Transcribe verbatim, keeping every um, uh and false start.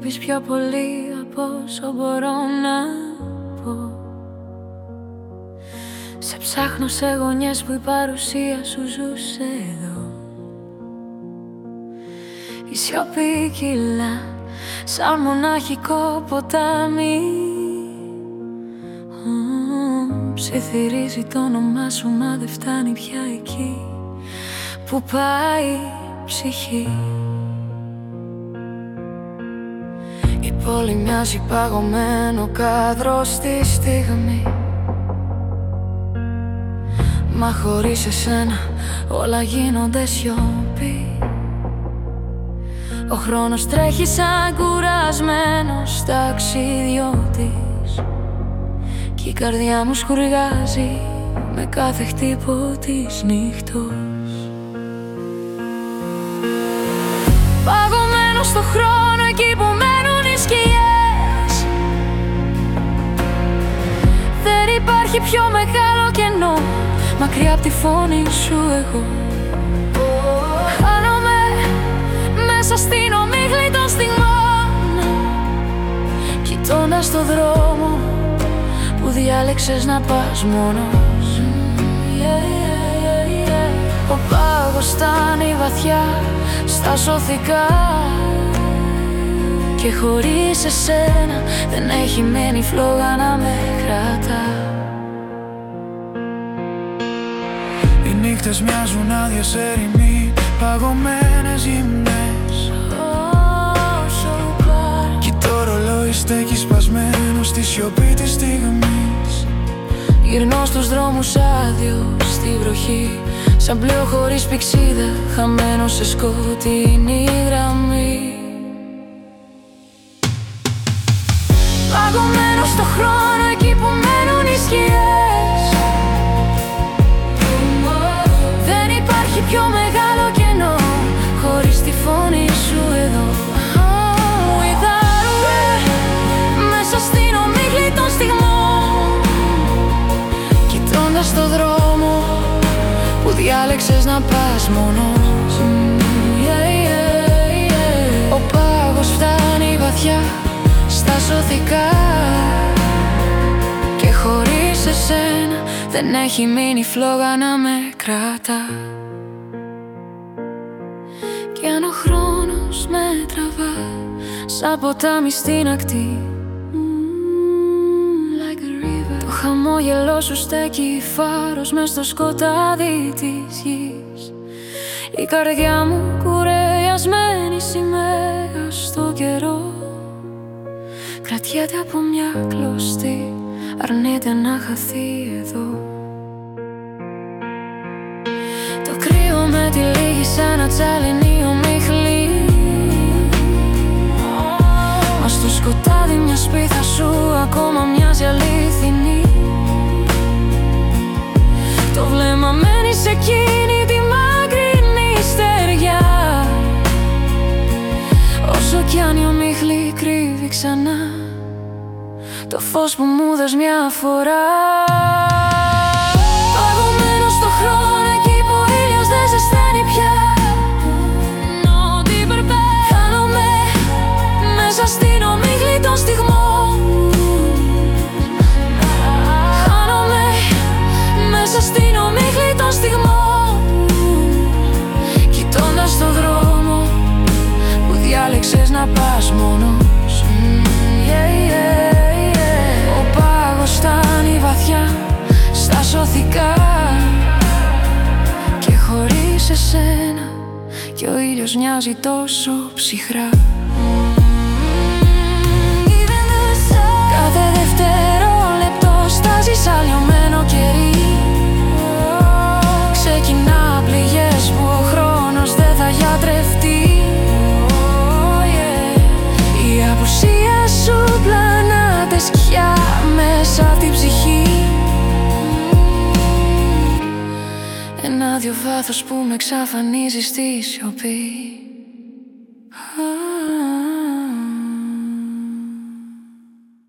λείπεις πιο πολύ από όσο μπορώ να πω. Σε ψάχνω σε γωνιές που η παρουσία σου ζούσε εδώ. Η σιωπή κυλά σαν μοναχικό ποτάμι. mm, Ψιθυρίζει το όνομά σου μα δεν φτάνει πια εκεί που πάει η ψυχή. Η πόλη μοιάζει παγωμένο κάδρο στη στιγμή. Μα χωρίς εσένα όλα γίνονται σιωπή. Ο χρόνος τρέχει σαν κουρασμένος ταξιδιώτης κι η καρδιά μου σκουργάζει με κάθε χτύπο της νύχτος. Παγωμένος στο χρόνο εκεί που μένουν οι σκιές. Δεν υπάρχει πιο μεγάλο κενό μακριά απ' τη φωνή σου εγώ. Χάνομαι μέσα στην ομίχλη των στιγμών, κοιτώντας το δρόμο που διάλεξες να πας μόνος. yeah, yeah, yeah, yeah. Ο πάγος φτάνει βαθιά στα σωθικά και χωρίς εσένα δεν έχει μείνει φλόγα να με κρατά. Οι νύχτες μοιάζουν άδειες ερημοί, παγωμένες γυμνές. oh, so bad. Κι το ρολόι στέκει σπασμένο στη σιωπή της στιγμής. Γυρνώ στους δρόμους άδειος στη βροχή, σαν πλοίο χωρίς πηξίδα, χαμένο σε σκοτεινή γραμμή. Παγωμένο στο χρόνο εκεί που μένουν οι σκιές. Δεν υπάρχει πιο μεγάλο κενό χωρίς τη φωνή σου εδώ. Μου ιδάρουμε μέσα στην ομίχλη των στιγμών, κοιτώντας το δρόμο που διάλεξες να πας μόνος. yeah, yeah, yeah. Ο πάγος φτάνει βαθιά στα σωθικά και χωρίς εσένα δεν έχει μείνει φλόγα να με κρατά. Κι αν ο χρόνος με τραβά σαν ποτάμι στην ακτή, like a river. Το χαμόγελό σου στέκει φάρος μες στο σκοτάδι της γης. Η καρδιά μου κουρελιασμένη σημαία στο καιρό, κρατιέται από μια κλωστή, αρνείται να χαθεί εδώ. Το κρύο με τη λίγη σαν να τσαλινεί ομίχλη, μα στο σκοτάδι μια σπίθα σου ακόμα μοιάζει αλήθινη. Το βλέμμα μένει σε εκείνη τη μακρινή στεριά, όσο κι αν η ομίχλη κρύβει ξανά το φως που μου δες μια φορά. Παγωμένο στο χρόνο εκεί που ο ήλιος δεν ζεσταίνει πια. Χάνομαι μέσα στην ομίχλη των στιγμών. Χάνομαι μέσα στην ομίχλη των στιγμών, κοιτώντας το δρόμο που διάλεξες να πας μόνος. yeah, yeah, yeah. Ο πάγος φτάνει βαθιά στα σωθικά και χωρίς εσένα κι ο ήλιος μοιάζει τόσο ψυχρά. Κάθε δευτερόλεπτο στάζει σαν λιωμένο κερί. Ξεκινά πληγές που ο χρόνος δεν θα γιατρευτεί. Η απουσία σου πλανάται σκιά μέσα απ' την ψυχή. Ένα άδειο βάθος που με εξαφανίζει στη σιωπή.